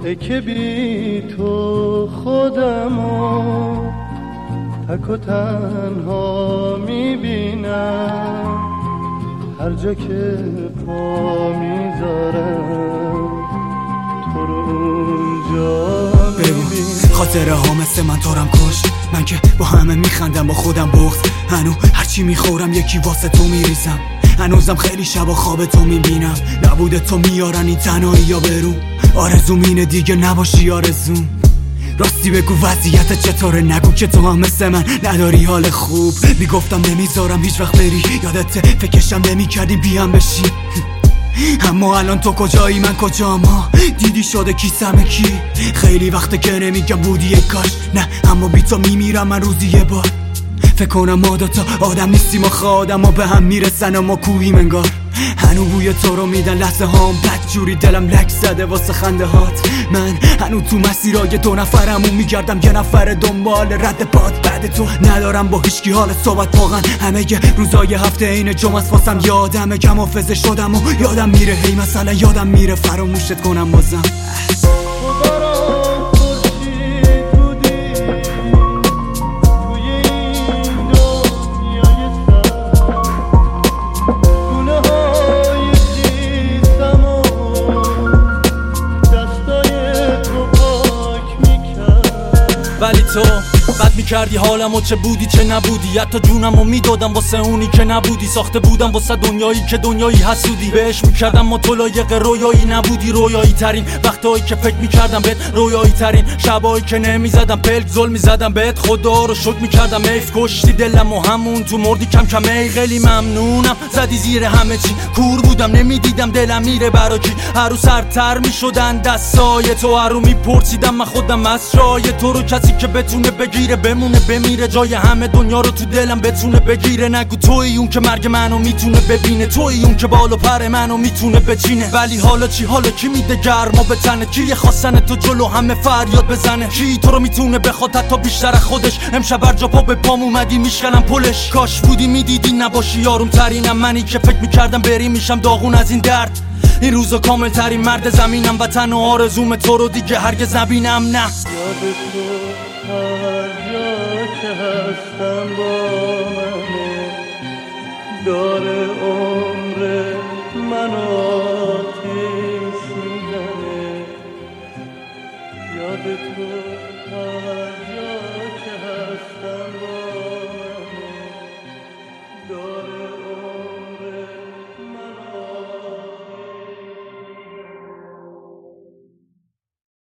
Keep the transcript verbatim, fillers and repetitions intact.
ای که بی تو خودمو تک و تنها میبینم، هر جا که پا میذارم تو رو اونجا میبینم. خاطره ها مثل من تارم کش، من که با همه میخندم با خودم بغض، هنو هرچی میخورم یکی واسه تو میریزم، هنوزم خیلی شبا خواب تو میبینم، نبوده تو میارن این تنهایی یا برو، آرزوم اینه دیگه نباشی آرزوم. راستی بگو وضعیت چطوره، نگو که تو هم مثل من نداری حال خوب، میگفتم نمیذارم هیچ وقت بری، یادت فکرشم نمیکردی بیام بشی، اما الان تو کجایی من کجام، ها دیدی شده کیسم کی، خیلی وقته که نمیگم بودی یک کاش، نه اما بی تو میمیرم من روزی یه بار، فکر کنم ما دوتا آدم نیستیم و آدم ها به هم میرسن و ما کوهیم انگار، هنو بوی تو رو میدن لحظه هام بد جوری دلم لک زده واسه خنده هات، من هنو تو مسیرای دو نفرمون میگردم یه نفر دنبال رد پاد، بعد تو ندارم با هیچکی حال صحبت، واقعا همه روزای هفته این جمعه است واسم یادمه کم حافظه شدم و یادم میره، هی مثلا یادم میره فراموشت کنم بازم. ولی تو بد میکردی حالمو، چه بودی چه نبودی، حتی جونمو میدادم واسه اونی که نبودی، ساخته بودم واسه دنیایی که دنیایی حسودی، بهش میکردم ما تو لایق رویایی نبودی، رویایی ترین وقتایی که فکر میکردم بهت، رویایی ترین شبایی که نمیزدم پلک ظلم میزدم بهت، خدا رو شکر میکردم ایف کشتی دلم و همون تو مردی کم کم، ای خیلی ممنونم زدی زیر همه چی، کور بودم نمیدیدم دلم میره برا کی، هر رو سرتر میشدن دستای تو، هر رو میپرسیدم من خودم از جای تو رو، کسی که بتونه بگیره بمونه بمیره، جای همه دنیا رو تو دلم بتونه بگیره، نگو تویی اون که مرگ منو میتونه ببینه، تویی اون که بالو پر منو میتونه بچینه، ولی حالا چی، حالا کی میده گرما به تنه، کی خواستن تو جلو همه فریاد بزنه، کی تو رو میتونه بخواد حتی بیشتر از خودش، امشب هر جا پا به پام اومدی میشکنم پلش، کاش بودی میدیدی نباشی یارم ترینم، منی که فکر میکردم بری میشم داغون از این درد، این روزا کامل ترین مرد زمینم، وطن و آرزوم تو رو دیگه هرگز نبینم، نه یاد تو هر جا که هستم با منه، داره عمر منو